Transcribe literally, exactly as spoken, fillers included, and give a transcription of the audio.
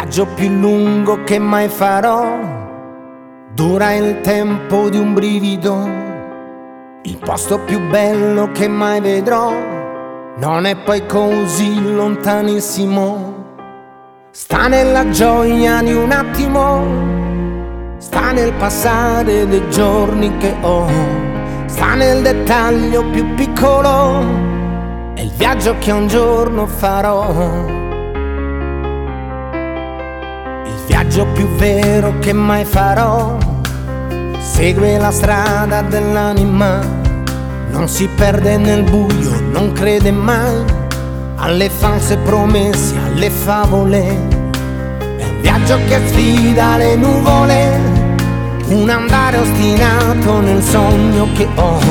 viaggio più lungo che mai farò, dura il tempo di un brivido. Il posto più bello che mai vedrò non è poi così lontanissimo. Sta nella gioia di un attimo, sta nel passare dei giorni che ho, sta nel dettaglio più piccolo, è il viaggio che un giorno farò. Il viaggio più vero che mai farò segue la strada dell'anima, non si perde nel buio, non crede mai alle false promesse, alle favole. È un viaggio che sfida le nuvole, un andare ostinato nel sogno che ho.